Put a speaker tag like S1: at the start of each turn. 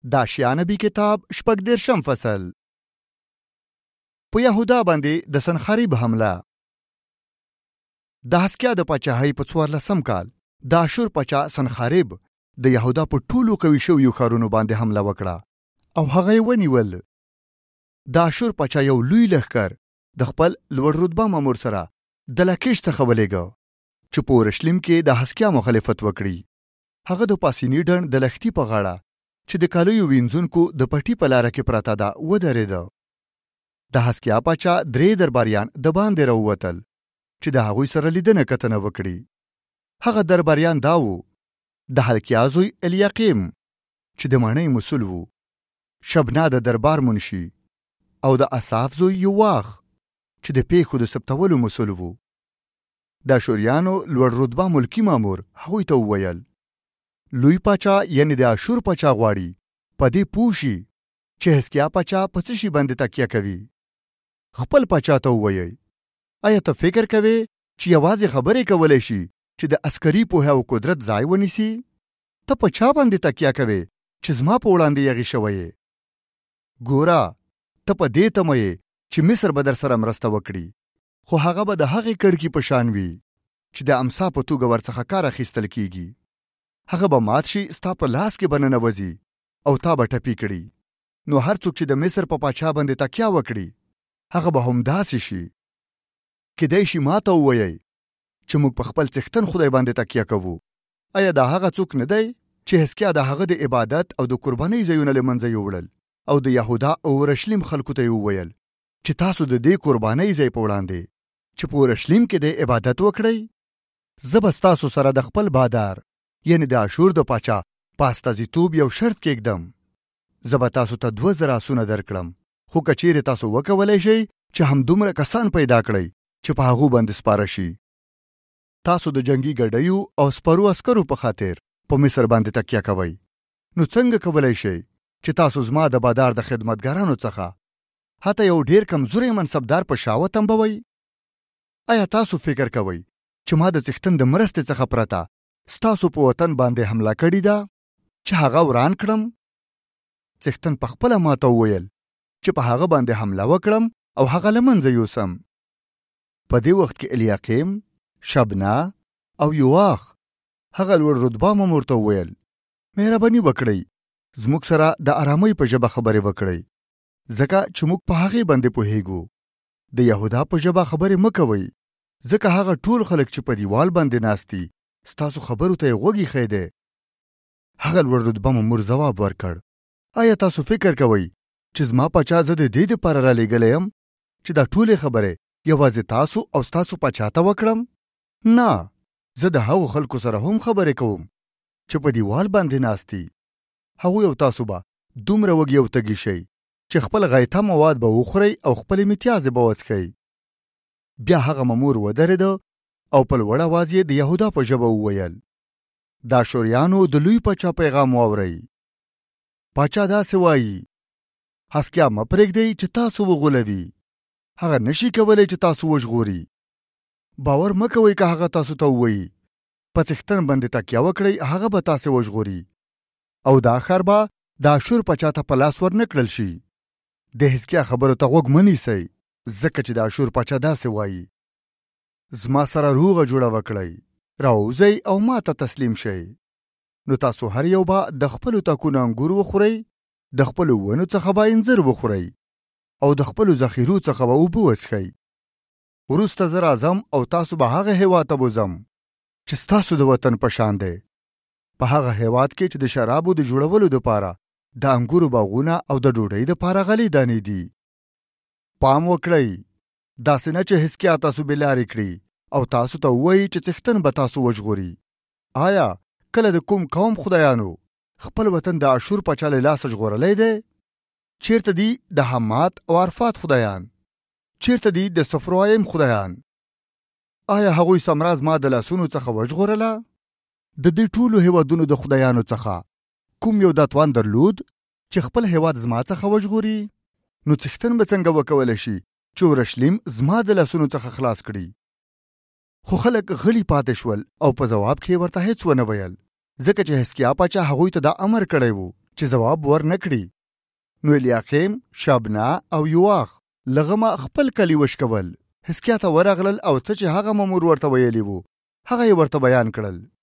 S1: د اشعیا نبی کتاب 14 فصل. په یهودا باندې د سنخریب حمله. د حزقیاه د پاچاهۍ په 14 کال د اشور پاچا سنخریب د یهودا په ټولو قوي شویو ښارونو باندې حمله وکړه او هغه یې ونیول. د اشور پاچا یو لوی لښکر د خپل لوړ رتبه مامور سره د لکیش څخه ولېږه چې په اورشلیم کې د حزقیاه مخالفت وکړي. هغه د پاسیني ډنډ د لښتي په غاړه چې د کالیو وینځونکو د پټي په لاره کې پراته ده ودرېده. د حزقیاه پاچا 3 درباریان د باندې راووتل چې د هغوی سره لیدنه کتنه وکړي. هغه درباریان دا وو: د حلقیاه زوی الیاقیم چې د ماڼۍ مسؤل وو، شبنا د دربار منشي، او د اصاف زوی یواخ چې د پیښو د ثبتولو مسؤل وو. د اشوریانو لوړ رتبه ملکی مامور هغوی ته وویل: لوی پاچا یعنی د اشور پاچا غواړي په دې پوه شي چې حزقیاه پاچا په څه شي باندې تکیه کوي. خپل پاچا ته ووایئ: آیا ته فکر کوې چې یوازې خبرې کولی شي چې د عسکري پوهه او قدرت ځای ونیسي؟ ته په چا باندې تکیه کوې چې زما په وړاندې یغې شوی یې؟ ګوره، ته په دې تمه یې چې مصر به در سره مرسته وکړي، خو هغه به د هغې کړکي په شان وي چې د امسا په توګه ورڅخه کار اخیستل کیږي. هغه به مات شي، ستا په لاس کې به ننوځي او تا به ټپي کړي. نو هر څوک چې د مصر په پاچا باندې تکیه وکړي هغه به همداسې شي. کیدای شي ما ته ووایئ چې موږ په خپل څښتن خدای باندې تکیه کوو. آیا دا هغه څوک نه دی چې حزقیاه د هغه د عبادت او د قربانۍ ځایونه له منځه یوړل او د یهودا او اورشلیم خلکو ته یې وویل چې تاسو د دې قربانۍ ځای په وړاندې چې په اورشلیم کې د عبادت وکړئ؟ زه به ستاسو سره د خپل بادار یعنی د اشور د پاچا په استازیتوب یو شرط کېږدم. زه به تاسو ته 2000 آسونه درکړم، خو که چیرې تاسو وکولی شئ چې همدومره کسان پیدا کړئ چې په هغو باندې سپاره شي. تاسو د جنگي ګډیو او سپرو عسکرو په خاطر په مصر باندې تکیه کوئ. نو څنګه کولی شئ چې تاسو زما د بادار د خدمتګارانو څخه حتی یو ډیر کمزوری منصبدار په شا وتمبوئ؟ آیا تاسو فکر کوئ چې ما د څښتن د مرستې څخه پرته ستاسو په وطن باندې حمله کړې ده چې هغه وران کړم؟ څښتن په خپله ماته وویل چې په هغه باندې حمله وکړم او هغه له منځه یوسم. په دې وخت کې الیاقیم، شبنا او یواخ هغه لوړ رتبه مامور ته وویل: مهرباني وکړئ زموږ سره د آرامۍ په ژبه خبرې وکړئ، ځکه چې موږ په هغې باندې پوهیږو. د یهودا په ژبه خبرې مه کوئ، ځکه هغه ټول خلک چې په دیوال باندې ناست دي ستاسو خبرو ته یې غوږ ایښی دی. هغه لوړ رتبه مامور ځواب ورکړ: آیا تاسو فکر کوئ چې زما پاچا زه د دې دپاره رالیږلی یم چې دا ټولې خبرې یوازې تاسو او ستاسو پاچا ته وکړم؟ نه، زه د هغو خلکو سره هم خبرې کوم چې په دیوال باندې ناست دي. هغوی او تاسو به دومره وږي او تږي شئ چې خپل غایطه مواد به وخورئ او خپلې متیازې به وڅښئ. بیا هغه مامور ودرېده او په لوړ اواز یې د یهودا په ژبه وویل: د اشوریانو د لوی پاچا پیغام واورئ. پاچا داسې وایي: حزقیاه مه پرېږدئ چې تاسو وغولوي. هغه نشي کولی چې تاسو وژغوري. باور مه کوئ که هغه تاسو ته ووایي په څښتن باندې تکیه وکړئ، هغه به تاسې وژغوري او دا ښار به د اشور پاچا ته په لاس ورنه کړل شي. د حزقیاه خبرو ته غوږ مه نیسئ، ځکه چې د اشور پاچا داسې وایي: زما سره روغه جوړه وکړئ، راووځئ او ما ته تسلیم شئ. نو تاسو هر یو به د خپلو تاکونو انګور وخورئ، د خپلو ونو څخه به انځر وخورئ او د خپلو ذخیرو څخه به اوبه وڅښئ. وروسته زه راځم او تاسو به هغه هېواد ته بوځم چې ستاسو د وطن په شان دی. په هغه هېواد کې چې د شرابو د جوړولو دپاره د انګورو باغونه او د ډوډۍ دپاره غلې دانې دي. پام وکړئ داسې نه چې حزقیاه تاسو بېلارې کړي او تاسو ته ووایي چې څښتن به تاسو وژغوري. آیا کله د کوم قوم خدایانو خپل وطن د اشور پاچا له لاسه ژغورلی دی؟ چیرته دي د حمات او عرفات خدایان؟ چیرته دي د صفروایم خدایان؟ آیا هغوی سمرا زما د لاسونو څخه وژغورله؟ د دې ټولو هیوادونو د خدایانو څخه کوم یو دا توان درلود چې خپل هیواد زما څخه وژغوري؟ نو څښتن به څنګه وکولی شي چې اورشلیم زما د لاسونو څخه خلاص کړي؟ خو خلک غلی پاتې شول او په ځواب کې ورته هیڅ ونه ویل، ځکه چې حزقیاه پاچا هغوی ته دا امر کړی و چې ځواب ورنکړي. نو الیاقیم، شبنا او یواخ لغمه خپل کلی وشکول. حزقیاه ته ورغلل او څه چې هغه مامور ورته ویلي وو هغه یې ورته بیان کړل.